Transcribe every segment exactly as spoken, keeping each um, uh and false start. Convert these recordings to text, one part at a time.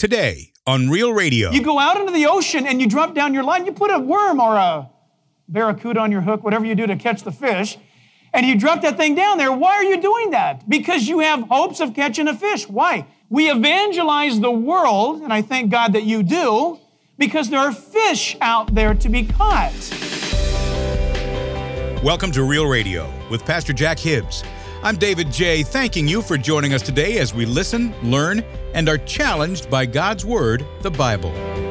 today on Real Radio. You go out into the ocean and you drop down your line, you put a worm or a barracuda on your hook, whatever you do to catch the fish, and you drop that thing down there. Why are you doing that? Because you have hopes of catching a fish. Why? We evangelize the world, and I thank God that you do, because there are fish out there to be caught. Welcome to Real Radio with Pastor Jack Hibbs. I'm David J., thanking you for joining us today as we listen, learn, and are challenged by God's Word, the Bible.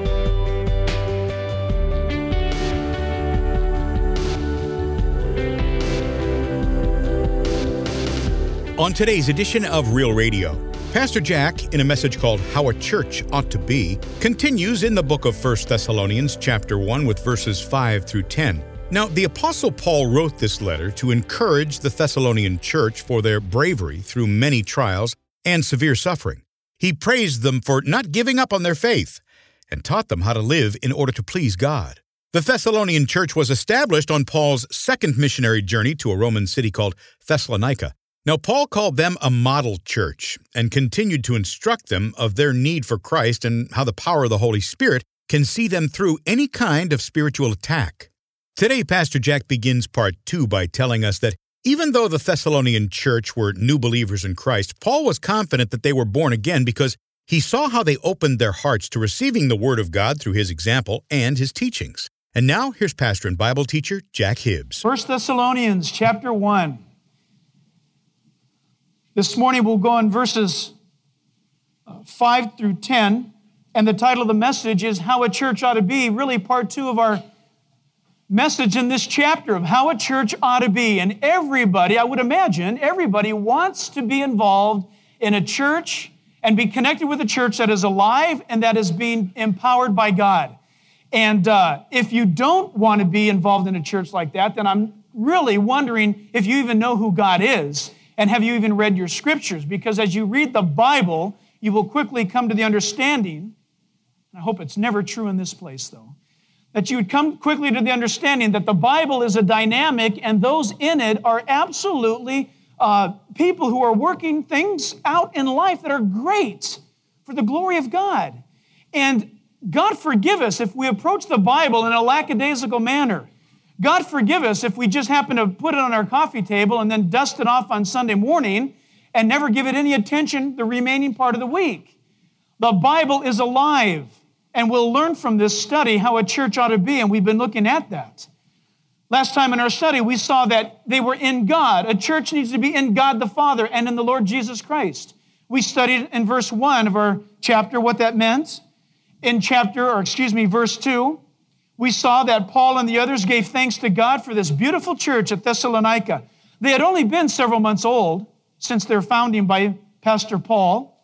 On today's edition of Real Radio, Pastor Jack, in a message called How a Church Ought to Be, continues in the book of First Thessalonians chapter one with verses five through ten. Now, the Apostle Paul wrote this letter to encourage the Thessalonian church for their bravery through many trials and severe suffering. He praised them for not giving up on their faith and taught them how to live in order to please God. The Thessalonian church was established on Paul's second missionary journey to a Roman city called Thessalonica. Now, Paul called them a model church and continued to instruct them of their need for Christ and how the power of the Holy Spirit can see them through any kind of spiritual attack. Today, Pastor Jack begins part two by telling us that even though the Thessalonian church were new believers in Christ, Paul was confident that they were born again because he saw how they opened their hearts to receiving the Word of God through his example and his teachings. And now, here's pastor and Bible teacher Jack Hibbs. First Thessalonians chapter one. This morning we'll go in verses five through ten, and the title of the message is How a Church Ought to Be, really part two of our message in this chapter of how a church ought to be. And everybody, I would imagine, everybody wants to be involved in a church and be connected with a church that is alive and that is being empowered by God. And uh, if you don't want to be involved in a church like that, then I'm really wondering if you even know who God is. And have you even read your scriptures? Because as you read the Bible, you will quickly come to the understanding, and I hope it's never true in this place though, that you would come quickly to the understanding that the Bible is a dynamic and those in it are absolutely uh, people who are working things out in life that are great for the glory of God. And God forgive us if we approach the Bible in a lackadaisical manner. God forgive us if we just happen to put it on our coffee table and then dust it off on Sunday morning and never give it any attention the remaining part of the week. The Bible is alive, and we'll learn from this study how a church ought to be, and we've been looking at that. Last time in our study, we saw that they were in God. A church needs to be in God the Father and in the Lord Jesus Christ. We studied in verse one of our chapter what that meant. In chapter, or excuse me, verse two, we saw that Paul and the others gave thanks to God for this beautiful church at Thessalonica. They had only been several months old since their founding by Pastor Paul.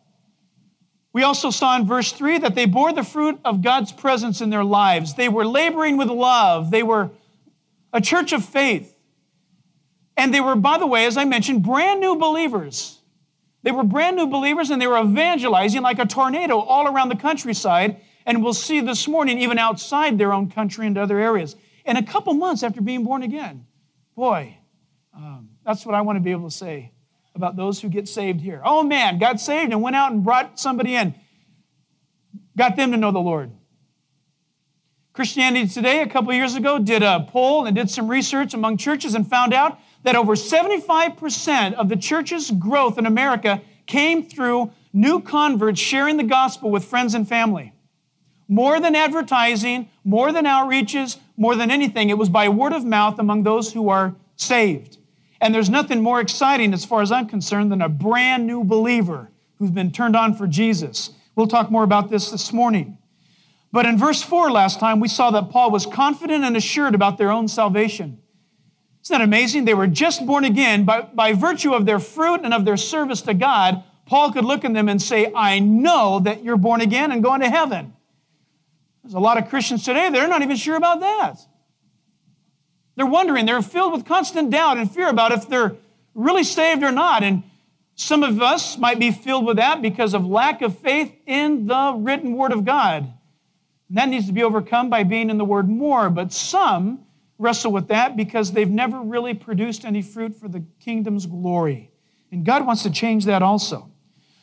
We also saw in verse three that they bore the fruit of God's presence in their lives. They were laboring with love. They were a church of faith. And they were, by the way, as I mentioned, brand new believers. They were brand new believers and they were evangelizing like a tornado all around the countryside. And we'll see this morning, even outside their own country and other areas. In a couple months after being born again. Boy, um, that's what I want to be able to say about those who get saved here. Oh man, got saved and went out and brought somebody in. Got them to know the Lord. Christianity Today, a couple years ago, did a poll and did some research among churches and found out that over seventy-five percent of the church's growth in America came through new converts sharing the gospel with friends and family. More than advertising, more than outreaches, more than anything, it was by word of mouth among those who are saved. And there's nothing more exciting, as far as I'm concerned, than a brand new believer who's been turned on for Jesus. We'll talk more about this this morning. But in verse four last time, we saw that Paul was confident and assured about their own salvation. Isn't that amazing? They were just born again. By, by virtue of their fruit and of their service to God, Paul could look at them and say, I know that you're born again and going to heaven. There's a lot of Christians today, they're not even sure about that. They're wondering, they're filled with constant doubt and fear about if they're really saved or not. And some of us might be filled with that because of lack of faith in the written Word of God. And that needs to be overcome by being in the Word more. But some wrestle with that because they've never really produced any fruit for the kingdom's glory. And God wants to change that also.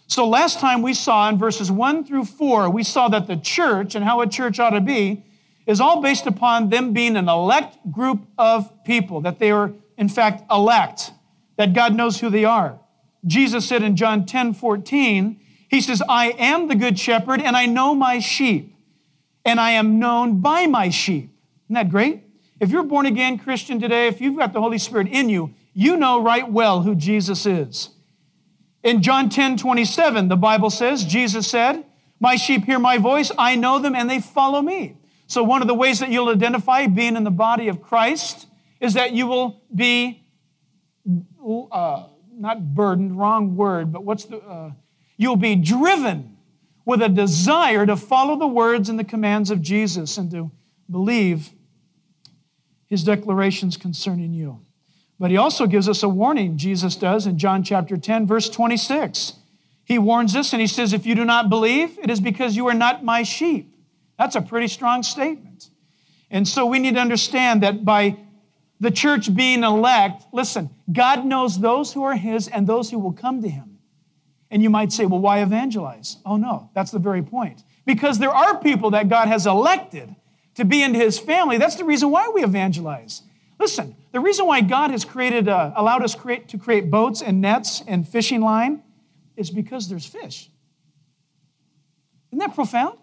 So last time we saw in verses one through four, we saw that the church and how a church ought to be is all based upon them being an elect group of people, that they are, in fact, elect, that God knows who they are. Jesus said in John ten fourteen, he says, I am the good shepherd, and I know my sheep, and I am known by my sheep. Isn't that great? If you're born again Christian today, if you've got the Holy Spirit in you, you know right well who Jesus is. In John ten twenty-seven, the Bible says, Jesus said, my sheep hear my voice, I know them, and they follow me. So one of the ways that you'll identify being in the body of Christ is that you will be, uh, not burdened, wrong word, but what's the, uh, you'll be driven with a desire to follow the words and the commands of Jesus and to believe his declarations concerning you. But he also gives us a warning, Jesus does, in John chapter ten, verse twenty-six. He warns us and he says, if you do not believe, it is because you are not my sheep. That's a pretty strong statement. And so we need to understand that by the church being elect, listen, God knows those who are his and those who will come to him. And you might say, well, why evangelize? Oh, no, that's the very point. Because there are people that God has elected to be into his family. That's the reason why we evangelize. Listen, the reason why God has created, uh, allowed us create, to create boats and nets and fishing line is because there's fish. Isn't that profound?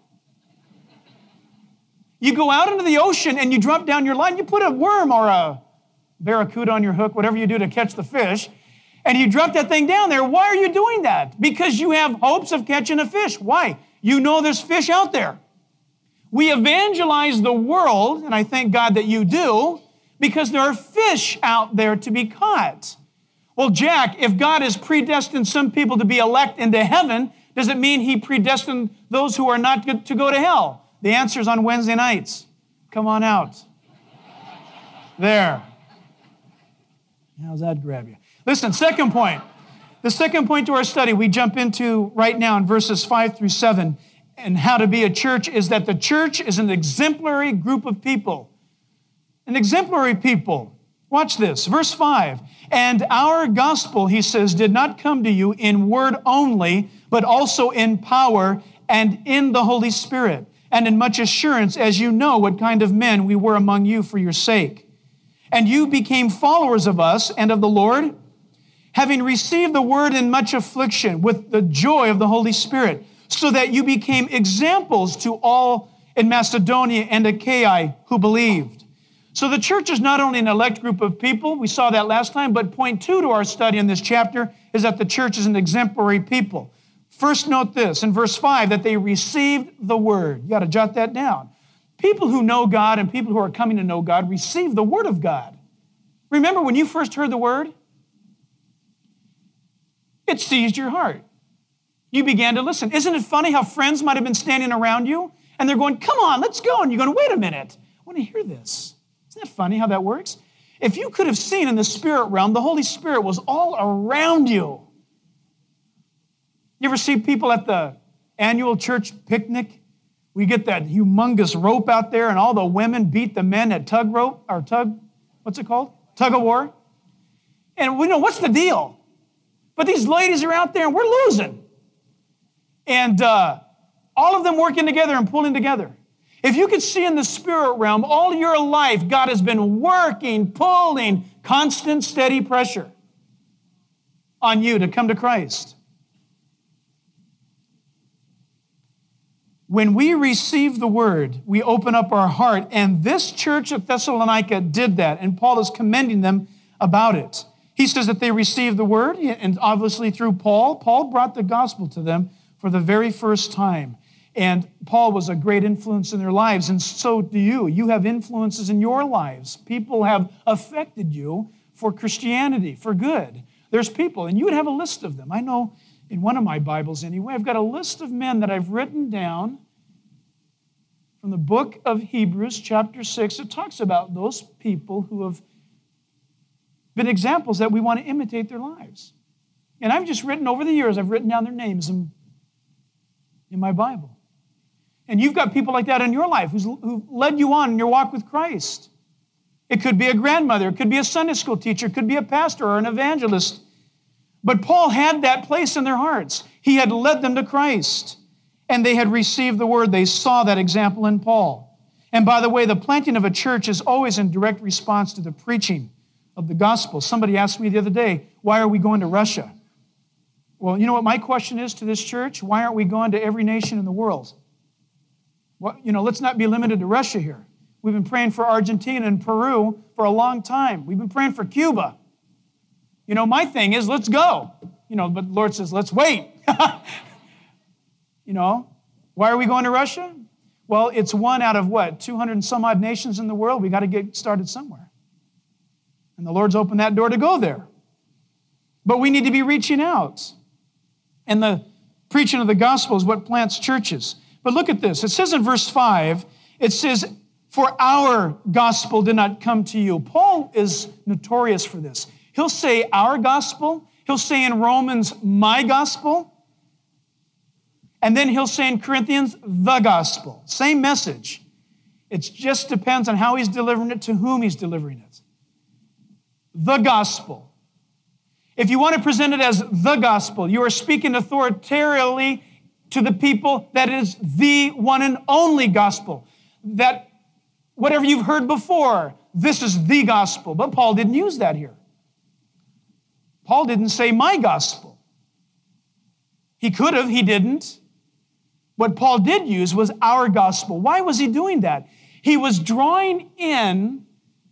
You go out into the ocean and you drop down your line, you put a worm or a barracuda on your hook, whatever you do to catch the fish, and you drop that thing down there. Why are you doing that? Because you have hopes of catching a fish. Why? You know there's fish out there. We evangelize the world, and I thank God that you do, because there are fish out there to be caught. Well, Jack, if God has predestined some people to be elect into heaven, does it mean he predestined those who are not good to go to hell? The answer's on Wednesday nights. Come on out. There. How's that grab you? Listen, second point. The second point to our study we jump into right now in verses five through seven, and how to be a church, is that the church is an exemplary group of people. An exemplary people. Watch this, verse five. And our gospel, he says, did not come to you in word only, but also in power and in the Holy Spirit, and in much assurance, as you know what kind of men we were among you for your sake. And you became followers of us and of the Lord, having received the word in much affliction with the joy of the Holy Spirit, so that you became examples to all in Macedonia and Achaia who believed. So the church is not only an elect group of people, we saw that last time, but point two to our study in this chapter is that the church is an exemplary people. First, note this, in verse five, that they received the word. You got to jot that down. People who know God and people who are coming to know God receive the word of God. Remember when you first heard the word? It seized your heart. You began to listen. Isn't it funny how friends might have been standing around you and they're going, come on, let's go. And you're going, wait a minute. I want to hear this. Isn't that funny how that works? If you could have seen in the spirit realm, the Holy Spirit was all around you. You ever see people at the annual church picnic? We get that humongous rope out there and all the women beat the men at tug rope, or tug, what's it called? Tug of war. And we know, what's the deal? But these ladies are out there and we're losing. And uh, all of them working together and pulling together. If you could see in the spirit realm, all your life, God has been working, pulling, constant, steady pressure on you to come to Christ. When we receive the word, we open up our heart, and this church at Thessalonica did that, and Paul is commending them about it. He says that they received the word, and obviously through Paul, Paul brought the gospel to them for the very first time. And Paul was a great influence in their lives, and so do you. You have influences in your lives. People have affected you for Christianity, for good. There's people, and you would have a list of them. I know in one of my Bibles anyway, I've got a list of men that I've written down from the book of Hebrews, chapter six. It talks about those people who have been examples that we want to imitate their lives. And I've just written, over the years, I've written down their names in, in my Bible. And you've got people like that in your life who's, who've led you on in your walk with Christ. It could be a grandmother, it could be a Sunday school teacher, it could be a pastor or an evangelist. But Paul had that place in their hearts. He had led them to Christ, and they had received the word. They saw that example in Paul. And by the way, the planting of a church is always in direct response to the preaching of the gospel. Somebody asked me the other day, why are we going to Russia? Well, you know what my question is to this church? Why aren't we going to every nation in the world? Well, you know, let's not be limited to Russia here. We've been praying for Argentina and Peru for a long time. We've been praying for Cuba. You know, my thing is, let's go. You know, but the Lord says, let's wait. You know, why are we going to Russia? Well, it's one out of what, two hundred and some odd nations in the world. We got to get started somewhere. And the Lord's opened that door to go there. But we need to be reaching out. And the preaching of the gospel is what plants churches. But look at this. It says in verse five, it says, for our gospel did not come to you. Paul is notorious for this. He'll say our gospel. He'll say in Romans, my gospel. And then he'll say in Corinthians, the gospel. Same message. It just depends on how he's delivering it, to whom he's delivering it. The gospel. If you want to present it as the gospel, you are speaking authoritatively to the people that is the one and only gospel. That whatever you've heard before, this is the gospel. But Paul didn't use that here. Paul didn't say my gospel. He could have, he didn't. What Paul did use was our gospel. Why was he doing that? He was drawing in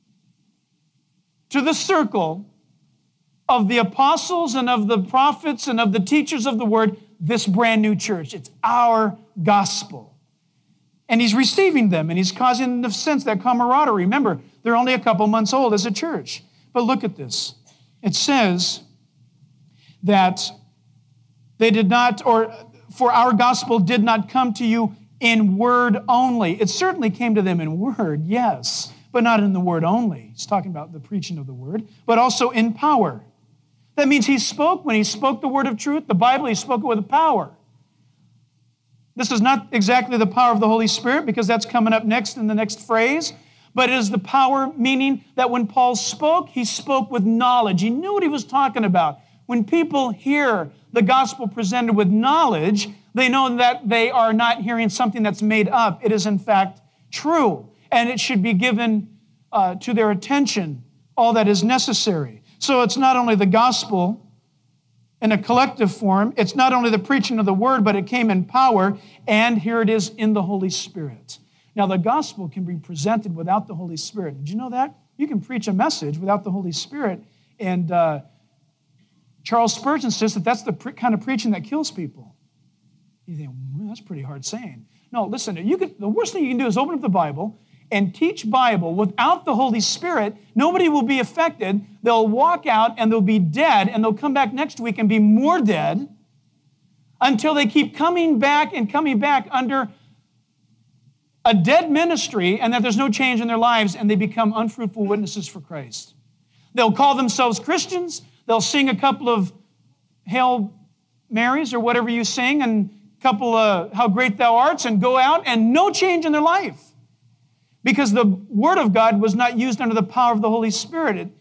to the circle of the apostles and of the prophets and of the teachers of the word, this brand new church. It's our gospel. And he's receiving them, and he's causing them to sense that camaraderie. Remember, they're only a couple months old as a church. But look at this. It says that they did not, or for our gospel did not come to you in word only. It certainly came to them in word, yes, but not in the word only. He's talking about the preaching of the word, but also in power. That means he spoke, when he spoke the word of truth, the Bible, he spoke it with power. This is not exactly the power of the Holy Spirit, because that's coming up next in the next phrase, but it is the power, meaning that when Paul spoke, he spoke with knowledge. He knew what he was talking about. When people hear the gospel presented with knowledge, they know that they are not hearing something that's made up. It is, in fact, true, and it should be given uh, to their attention, all that is necessary. So it's not only the gospel in a collective form, it's not only the preaching of the word, but it came in power, and here it is in the Holy Spirit. Now, the gospel can be presented without the Holy Spirit. Did you know that? You can preach a message without the Holy Spirit, and uh, Charles Spurgeon says that that's the pre- kind of preaching that kills people. You think, well, that's pretty hard saying. No, listen, you could, the worst thing you can do is open up the Bible and teach Bible without the Holy Spirit. Nobody will be affected. They'll walk out and they'll be dead, and they'll come back next week and be more dead until they keep coming back and coming back under a dead ministry, and that there's no change in their lives, and they become unfruitful witnesses for Christ. They'll call themselves Christians. They'll sing a couple of Hail Marys or whatever you sing, and a couple of How Great Thou Art, and go out, and no change in their life. Because the Word of God was not used under the power of the Holy Spirit. It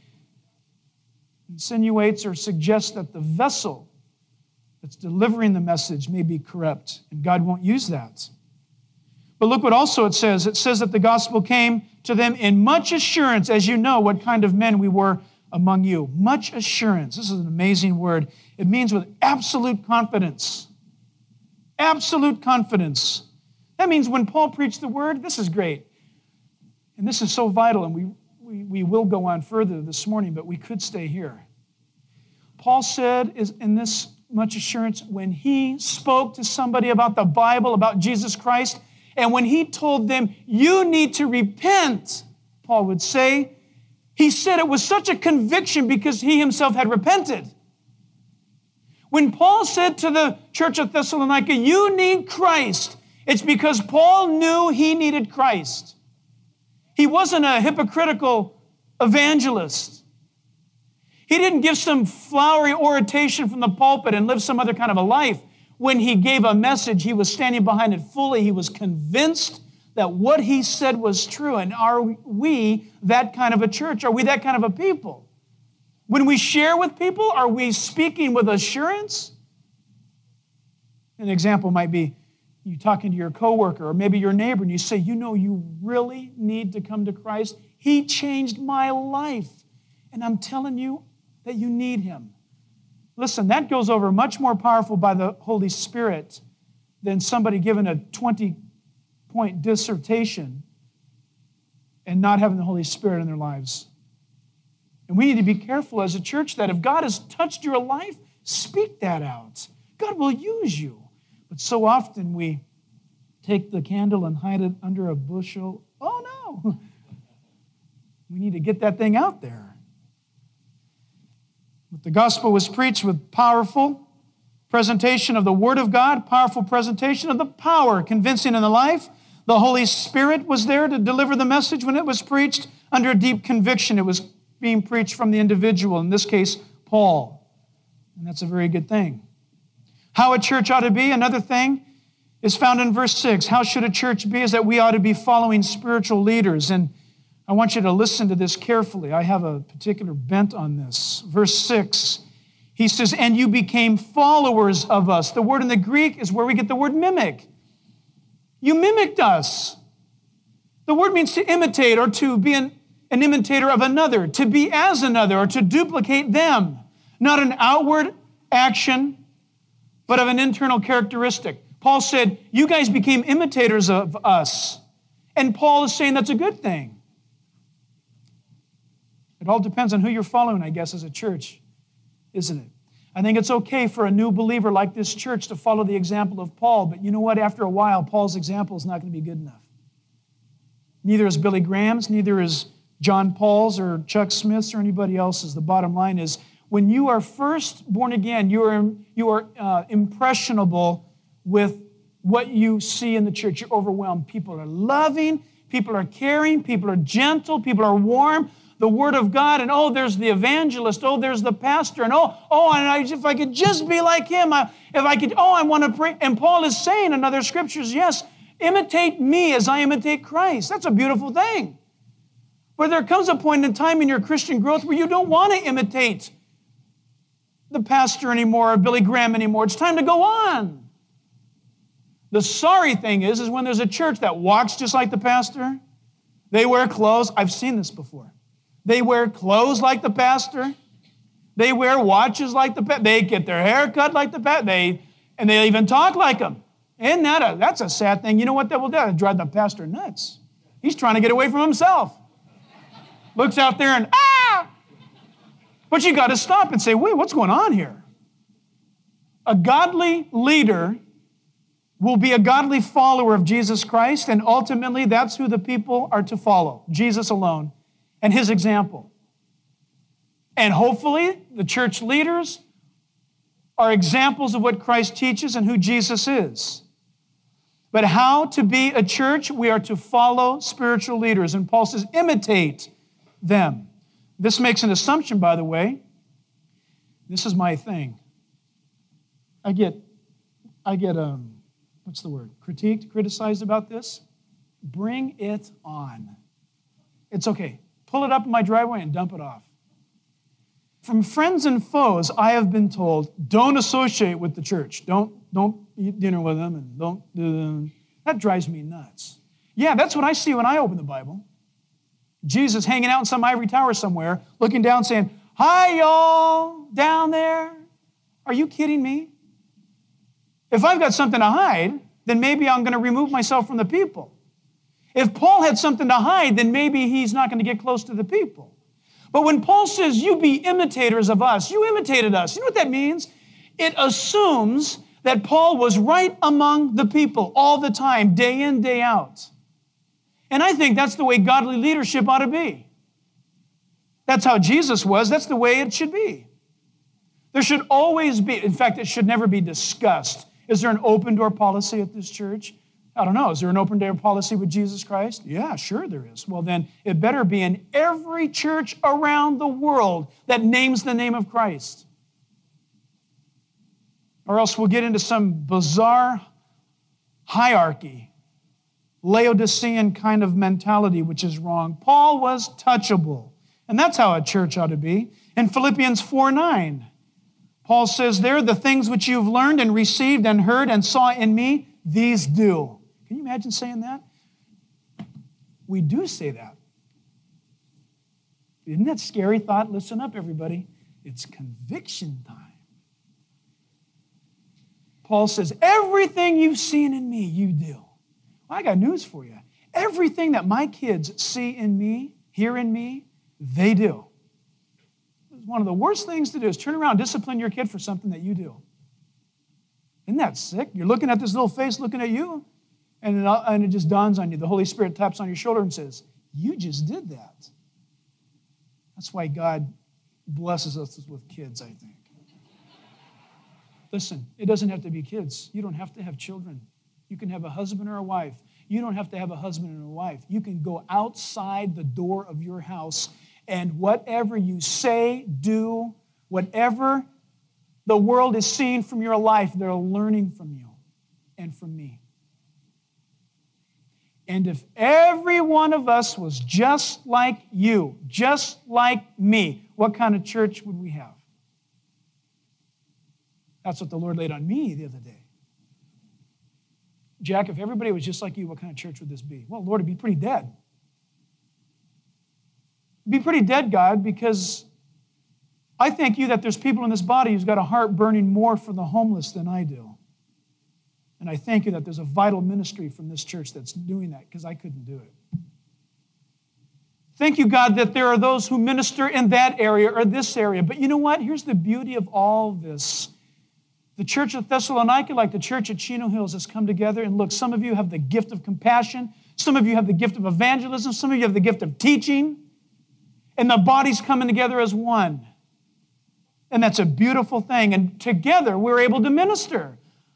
insinuates or suggests that the vessel that's delivering the message may be corrupt, and God won't use that. But look what also it says. It says that the gospel came to them in much assurance, as you know what kind of men we were among you. Much assurance. This is an amazing word. It means with absolute confidence. Absolute confidence. That means when Paul preached the word, this is great. And this is so vital, and we, we, we will go on further this morning, but we could stay here. Paul said is in this much assurance, when he spoke to somebody about the Bible, about Jesus Christ, and when he told them, you need to repent, Paul would say, he said it was such a conviction because he himself had repented. When Paul said to the church of Thessalonica, you need Christ, it's because Paul knew he needed Christ. He wasn't a hypocritical evangelist. He didn't give some flowery oration from the pulpit and live some other kind of a life. When he gave a message, he was standing behind it fully. He was convinced that what he said was true. And are we that kind of a church? Are we that kind of a people? When we share with people, are we speaking with assurance? An example might be you talking to your coworker or maybe your neighbor, and you say, you know, you really need to come to Christ. He changed my life, and I'm telling you that you need him. Listen, that goes over much more powerful by the Holy Spirit than somebody giving a twenty-point dissertation and not having the Holy Spirit in their lives. And we need to be careful as a church that if God has touched your life, speak that out. God will use you. But so often we take the candle and hide it under a bushel. Oh, no. We need to get that thing out there. But the gospel was preached with powerful presentation of the Word of God, powerful presentation of the power, convincing in the life. The Holy Spirit was there to deliver the message when it was preached under deep conviction. It was being preached from the individual, in this case, Paul. And that's a very good thing. How a church ought to be, another thing, is found in verse six. How should a church be? Is that we ought to be following spiritual leaders. And I want you to listen to this carefully. I have a particular bent on this. Verse six, he says, and you became followers of us. The word in the Greek is where we get the word mimic. You mimicked us. The word means to imitate or to be an, an imitator of another, to be as another, or to duplicate them. Not an outward action, but of an internal characteristic. Paul said, you guys became imitators of us. And Paul is saying that's a good thing. It all depends on who you're following, I guess, as a church, isn't it? I think it's okay for a new believer like this church to follow the example of Paul, but you know what? After a while, Paul's example is not going to be good enough. Neither is Billy Graham's, neither is John Paul's or Chuck Smith's or anybody else's. The bottom line is, when you are first born again, you are, you are uh, impressionable with what you see in the church. You're overwhelmed. People are loving, people are caring, people are gentle, people are warm. The Word of God, and oh, there's the evangelist, oh, there's the pastor, and oh, oh, and I, if I could just be like him, I, if I could, oh, I want to pray. And Paul is saying in other scriptures, yes, imitate me as I imitate Christ. That's a beautiful thing. But there comes a point in time in your Christian growth where you don't want to imitate the pastor anymore or Billy Graham anymore. It's time to go on. The sorry thing is, is when there's a church that walks just like the pastor, they wear clothes. I've seen this before. They wear clothes like the pastor. They wear watches like the pastor. They get their hair cut like the pastor. They, and they even talk like him. Isn't that a, that's a sad thing. You know what that will do? It'll drive the pastor nuts. He's trying to get away from himself. Looks out there and, ah! But you got to stop and say, wait, what's going on here? A godly leader will be a godly follower of Jesus Christ, and ultimately that's who the people are to follow, Jesus alone and his example. And hopefully the church leaders are examples of what Christ teaches and who Jesus is. But how to be a church? We are to follow spiritual leaders. And Paul says, imitate them. This makes an assumption, by the way. This is my thing. I get, I get, um, what's the word? Critiqued, criticized about this. Bring it on. It's okay. Pull it up in my driveway and dump it off. From friends and foes, I have been told, don't associate with the church. Don't, don't eat dinner with them and don't do them. That drives me nuts. Yeah, that's what I see when I open the Bible. Jesus hanging out in some ivory tower somewhere, looking down saying, hi, y'all, down there. Are you kidding me? If I've got something to hide, then maybe I'm going to remove myself from the people. If Paul had something to hide, then maybe he's not going to get close to the people. But when Paul says, you be imitators of us, you imitated us. You know what that means? It assumes that Paul was right among the people all the time, day in, day out. And I think that's the way godly leadership ought to be. That's how Jesus was. That's the way it should be. There should always be, in fact, it should never be discussed. Is there an open door policy at this church? I don't know. Is there an open door policy with Jesus Christ? Yeah, sure there is. Well, then it better be in every church around the world that names the name of Christ. Or else we'll get into some bizarre hierarchy, Laodicean kind of mentality, which is wrong. Paul was touchable. And that's how a church ought to be. In Philippians four nine, Paul says there, the things which you've learned and received and heard and saw in me, these do. Can you imagine saying that? We do say that. Isn't that a scary thought? Listen up, everybody. It's conviction time. Paul says, everything you've seen in me, you do. Well, I got news for you. Everything that my kids see in me, hear in me, they do. One of the worst things to do is turn around and discipline your kid for something that you do. Isn't that sick? You're looking at this little face looking at you, and it, and it just dawns on you. The Holy Spirit taps on your shoulder and says, you just did that. That's why God blesses us with kids, I think. Listen, it doesn't have to be kids. You don't have to have children. You can have a husband or a wife. You don't have to have a husband and a wife. You can go outside the door of your house, and whatever you say, do, whatever the world is seeing from your life, they're learning from you and from me. And if every one of us was just like you, just like me, what kind of church would we have? That's what the Lord laid on me the other day. Jack, if everybody was just like you, what kind of church would this be? Well, Lord, it'd be pretty dead. It'd be pretty dead, God, because I thank you that there's people in this body who's got a heart burning more for the homeless than I do. And I thank you that there's a vital ministry from this church that's doing that, because I couldn't do it. Thank you, God, that there are those who minister in that area or this area. But you know what? Here's the beauty of all this. The church of Thessalonica, like the church at Chino Hills, has come together. And look, some of you have the gift of compassion. Some of you have the gift of evangelism. Some of you have the gift of teaching. And the body's coming together as one. And that's a beautiful thing. And together, we're able to minister.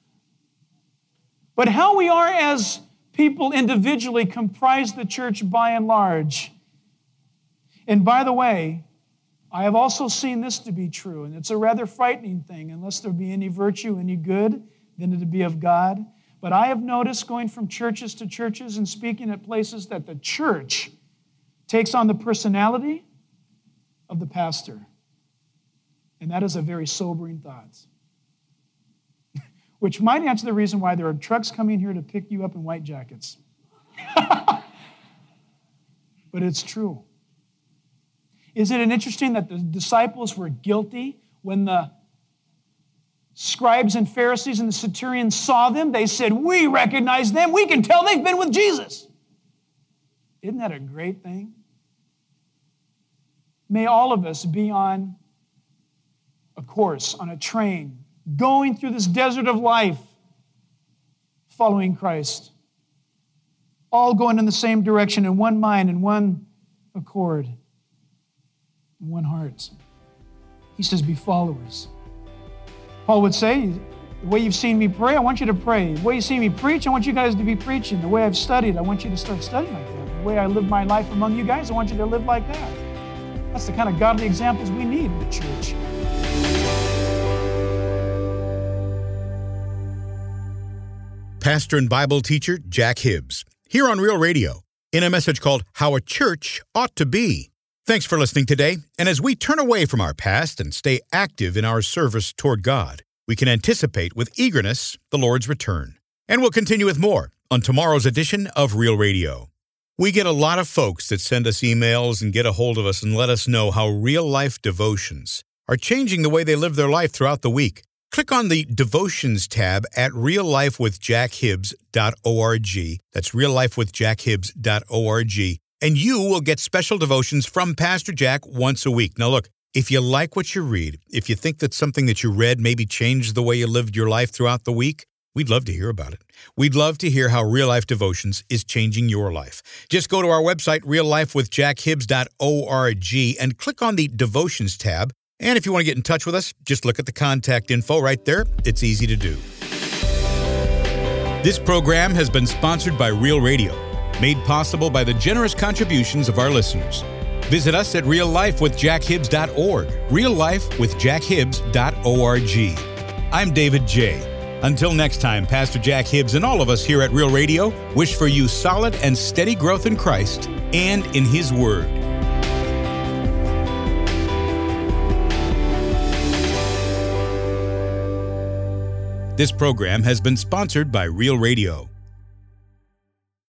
But how we are as people individually comprise the church by and large. And by the way, I have also seen this to be true, and it's a rather frightening thing. Unless there be any virtue, any good, then it'd be of God. But I have noticed going from churches to churches and speaking at places that the church takes on the personality of the pastor. And that is a very sobering thought. Which might answer the reason why there are trucks coming here to pick you up in white jackets. But it's true. Isn't it interesting that the disciples were guilty when the scribes and Pharisees and the centurions saw them? They said, we recognize them. We can tell they've been with Jesus. Isn't that a great thing? May all of us be on a course, on a train, going through this desert of life, following Christ. All going in the same direction, in one mind, in one accord. One heart. He says, be followers. Paul would say, the way you've seen me pray, I want you to pray. The way you've seen me preach, I want you guys to be preaching. The way I've studied, I want you to start studying like that. The way I live my life among you guys, I want you to live like that. That's the kind of godly examples we need in the church. Pastor and Bible teacher Jack Hibbs, here on Real Radio, in a message called How a Church Ought to Be. Thanks for listening today, and as we turn away from our past and stay active in our service toward God, we can anticipate with eagerness the Lord's return. And we'll continue with more on tomorrow's edition of Real Radio. We get a lot of folks that send us emails and get a hold of us and let us know how real-life devotions are changing the way they live their life throughout the week. Click on the Devotions tab at real life with jack hibbs dot org. That's real life with jack hibbs dot org. And you will get special devotions from Pastor Jack once a week. Now look, if you like what you read, if you think that something that you read maybe changed the way you lived your life throughout the week, we'd love to hear about it. We'd love to hear how Real Life Devotions is changing your life. Just go to our website, real life with jack hibbs dot org, and click on the Devotions tab. And if you want to get in touch with us, just look at the contact info right there. It's easy to do. This program has been sponsored by Real Radio, made possible by the generous contributions of our listeners. Visit us at real life with jack hibbs dot org, real life with jack hibbs dot org. I'm David J. Until next time, Pastor Jack Hibbs and all of us here at Real Radio wish for you solid and steady growth in Christ and in His Word. This program has been sponsored by Real Radio.